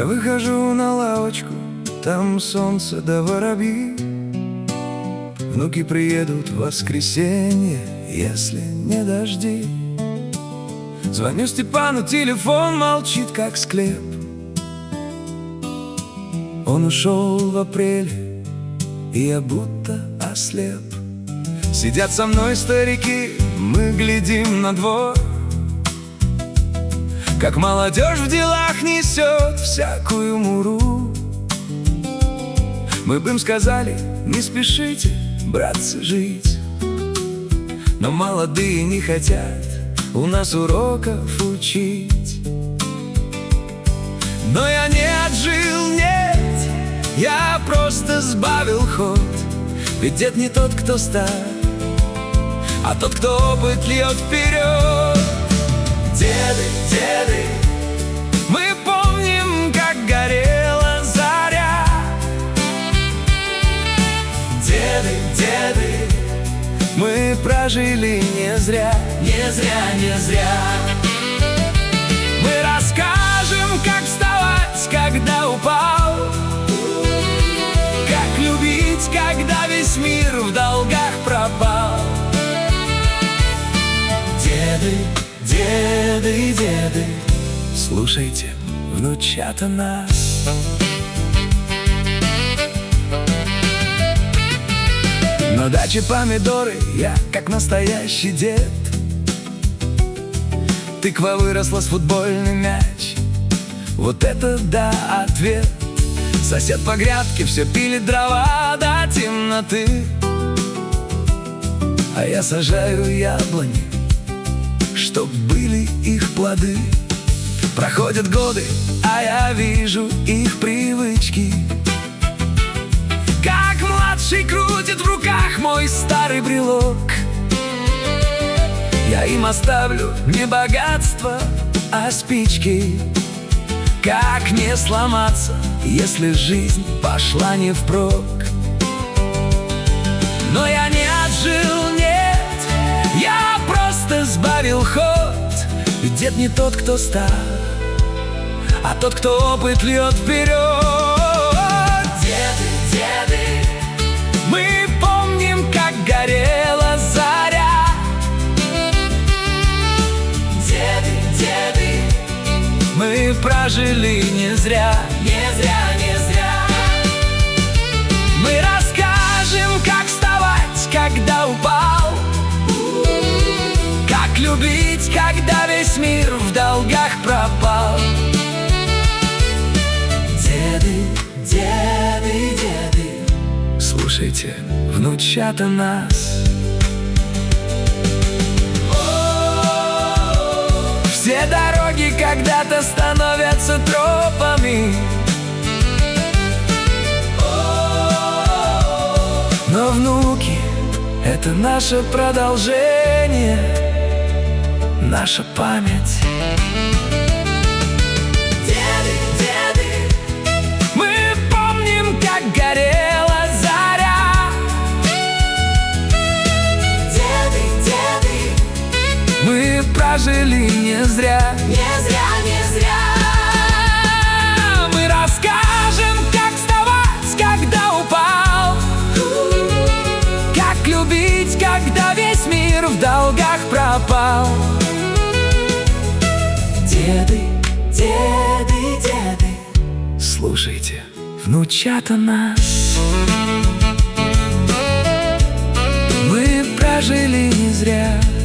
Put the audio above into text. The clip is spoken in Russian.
Я выхожу на лавочку, там солнце да воробьи. Внуки приедут в воскресенье, если не дожди. Звоню Степану, телефон молчит, как склеп. Он ушел в апреле, и я будто ослеп. Сидят со мной старики, мы глядим на двор, как молодежь в делах несет всякую муру. Мы бы им сказали: не спешите, братцы, жить. Но молодые не хотят у нас уроков учить. Но я не отжил, нет, я просто сбавил ход. Ведь дед не тот, кто стар, а тот, кто опыт льет вперед. Деды, деды, мы помним, как горела заря. Деды, деды, мы прожили не зря, не зря, не зря. Мы расскажем, как вставать, когда упал, как любить, когда весь мир в долгах пропал. Деды, деды, деды, слушайте, внучата нас. На даче помидоры, я как настоящий дед. Тыква выросла с футбольный мяч. Вот это да, ответ. Сосед по грядке все пилит дрова до темноты, а я сажаю яблони, чтоб были их плоды. Проходят годы, а я вижу их привычки. Как младший крутит в руках мой старый брелок. Я им оставлю не богатство, а спички. Как не сломаться, если жизнь пошла не впрок. Но я не отжил, нет, я просто сбавил ход. Ведь дед не тот, кто стар, а тот, кто опыт льет вперед. Деды, деды, мы помним, как горела заря. Деды, деды, мы прожили не зря, не зря, не зря. Мы расскажем, как вставать, когда упал, как любить, когда весь мир в долгах пропал. Деды, деды, деды, слушайте, внучата нас. Все дороги когда-то становятся тропами, но внуки — это наше продолжение, наша память. Деды, деды, мы помним, как горела заря. Деды, деды, мы прожили не зря, не зря, не зря. Мы расскажем, как вставать, когда упал, как любить, когда весь мир в долгах пропал. Деды, деды, деды, слушайте, внучата нас. Мы прожили не зря.